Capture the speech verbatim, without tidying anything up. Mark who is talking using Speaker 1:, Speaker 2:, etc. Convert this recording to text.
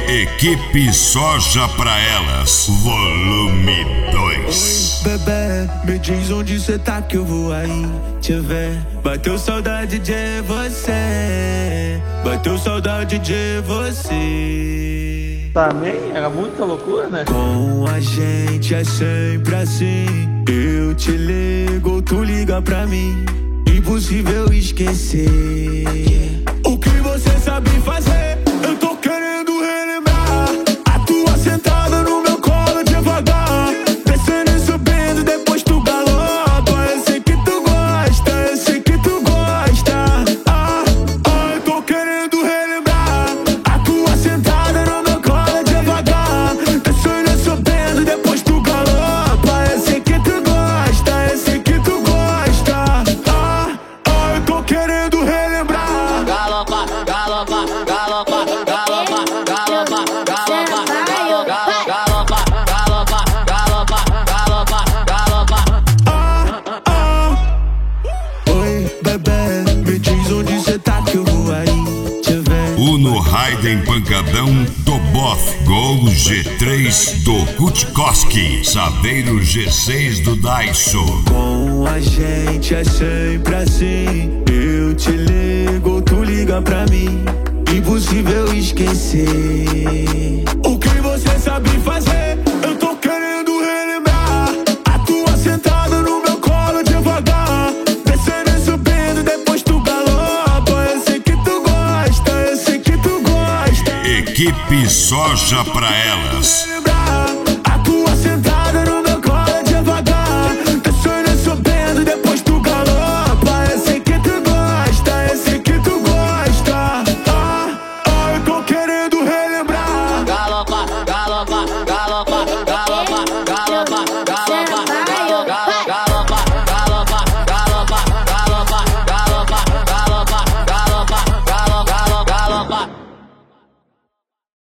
Speaker 1: Equipe Soja pra Elas, volume dois.
Speaker 2: Oi, bebê, me diz onde cê tá que eu vou aí te ver. Bateu saudade de você, bateu saudade de você.
Speaker 3: Também era muita loucura, né?
Speaker 2: Com a gente é sempre assim. Eu te ligo, tu liga pra mim. Impossível esquecer o que você sabe fazer. Eu tô querendo relembrar a tua sentada no meu colo devagar, descendo e subindo, depois tu galopa. Eu sei que tu gosta, eu sei que tu gosta. Ah, ah, eu tô querendo relembrar a tua sentada no meu colo devagar, descendo e subindo, depois tu galopa. Eu sei que tu gosta, eu sei que tu gosta. Ah, ah, eu tô querendo relembrar.
Speaker 4: Galopa, galopa, galopa, galopa, galopa, galopa, galopa, galopa, galopa, galopa, galopa.
Speaker 2: Ah, ah. Oi, bebê, me diz onde cê tá que eu vou aí te ver.
Speaker 1: Uno Raiden Pancadão do Boff, Gol G três do Kutkowski, Saveiro G seis do Daiso.
Speaker 2: Com a gente é sempre assim. Eu te ligo, tu liga pra mim. Impossível esquecer o que você sabe fazer. Eu tô querendo relembrar a tua sentada no meu colo devagar, descendo e subindo, depois tu galopa. Eu sei que tu gosta, eu sei que tu gosta.
Speaker 1: Equipe Soja pra Elas.
Speaker 2: Relembrar